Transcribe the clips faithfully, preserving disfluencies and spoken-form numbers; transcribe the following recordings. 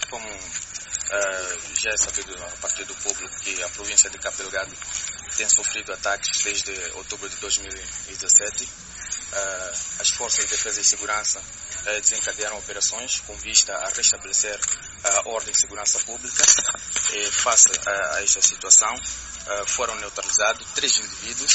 Como uh, já é sabido a partir do público que a província de Cabo Delgado tem sofrido ataques desde outubro de dois mil e dezassete, uh, as forças de defesa e segurança uh, desencadearam operações com vista a restabelecer a ordem de segurança pública. E, face a, a esta situação, uh, foram neutralizados três indivíduos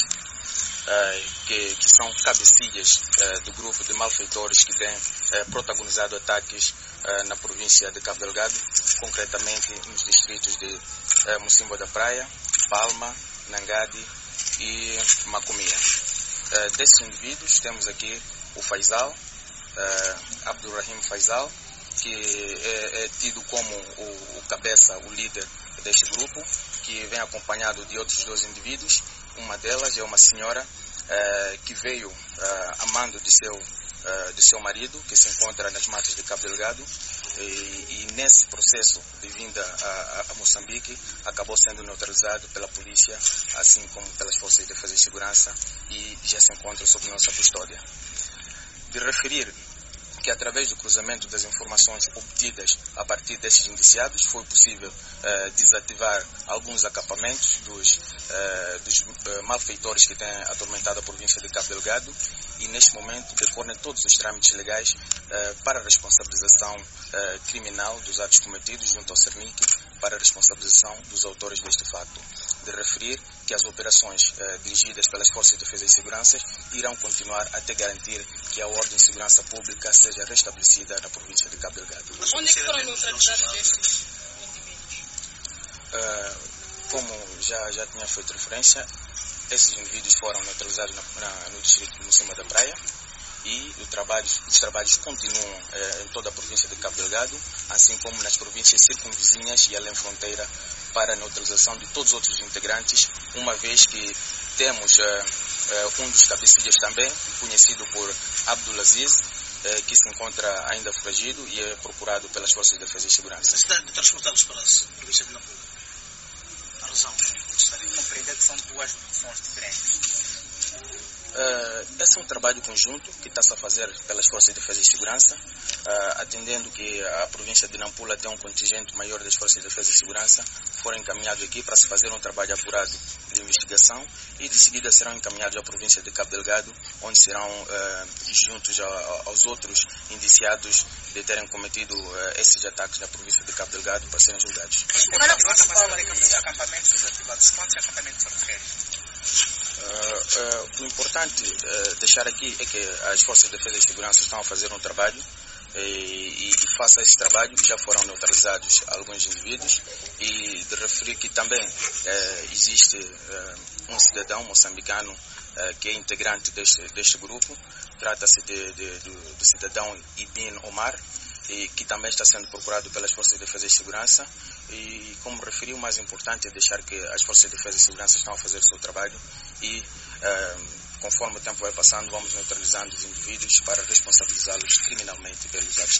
Uh, que, que são cabecilhas uh, do grupo de malfeitores que têm uh, protagonizado ataques uh, na província de Cabo Delgado, concretamente nos distritos de uh, Mocimboa da Praia, Palma, Nangadi e Macomia. Uh, desses indivíduos temos aqui o Faisal, uh, Abdulrahim Faisal, que é, é tido como o, o cabeça, o líder deste grupo, que vem acompanhado de outros dois indivíduos. Uma delas é uma senhora uh, que veio uh, a mando de seu, uh, de seu marido, que se encontra nas matas de Cabo Delgado, e, e nesse processo de vinda a, a, a Moçambique acabou sendo neutralizado pela polícia, assim como pelas forças de defesa e segurança, e já se encontra sob nossa custódia. De referir que através do cruzamento das informações obtidas a partir destes indiciados foi possível uh, desativar alguns acampamentos dos, uh, dos uh, malfeitores que têm atormentado a província de Cabo Delgado, e neste momento decorrem todos os trâmites legais uh, para a responsabilização uh, criminal dos atos cometidos junto ao CERNIC, para a responsabilização dos autores deste facto. De referir que as operações uh, dirigidas pelas forças de defesa e segurança irão continuar até garantir que a ordem de segurança pública seja restabelecida na província de Cabo Delgado. Onde é que foram neutralizados estes indivíduos? Uh, como já, já tinha feito referência, esses indivíduos foram neutralizados na, na, no distrito de Mocimboa da Praia, e o trabalho, os trabalhos continuam eh, em toda a província de Cabo Delgado, assim como nas províncias circunvizinhas e além fronteira, para a neutralização de todos os outros integrantes, uma vez que temos eh, eh, um dos cabecilhas também, conhecido por Abdulaziz, eh, que se encontra ainda foragido e é procurado pelas forças de defesa e segurança. Está de transportá-los para a província de Nampula? A razão? Compreender que são duas funções diferentes. Uh, esse é um trabalho conjunto que está-se a fazer pelas forças de defesa e segurança, uh, atendendo que a província de Nampula tem um contingente maior das forças de defesa e segurança, foram encaminhados aqui para se fazer um trabalho apurado de investigação, e de seguida serão encaminhados à província de Cabo Delgado, onde serão uh, juntos a, a, aos outros indiciados de terem cometido uh, esses ataques na província de Cabo Delgado para serem julgados. Quantos acampamentos desativados? Quantos acampamentos se refere? Uh, uh, o importante uh, deixar aqui é que as forças de defesa e segurança estão a fazer um trabalho, e, e, e face a esse trabalho já foram neutralizados alguns indivíduos, e de referir que também uh, existe uh, um cidadão moçambicano uh, que é integrante deste, deste grupo. Trata-se de, de, de, do cidadão Ibn Omar, e que também está sendo procurado pelas forças de defesa e segurança. E, como referi, o mais importante é deixar que as forças de defesa e segurança estão a fazer o seu trabalho, e uh, conforme o tempo vai passando, vamos neutralizando os indivíduos para responsabilizá-los criminalmente pelos atos.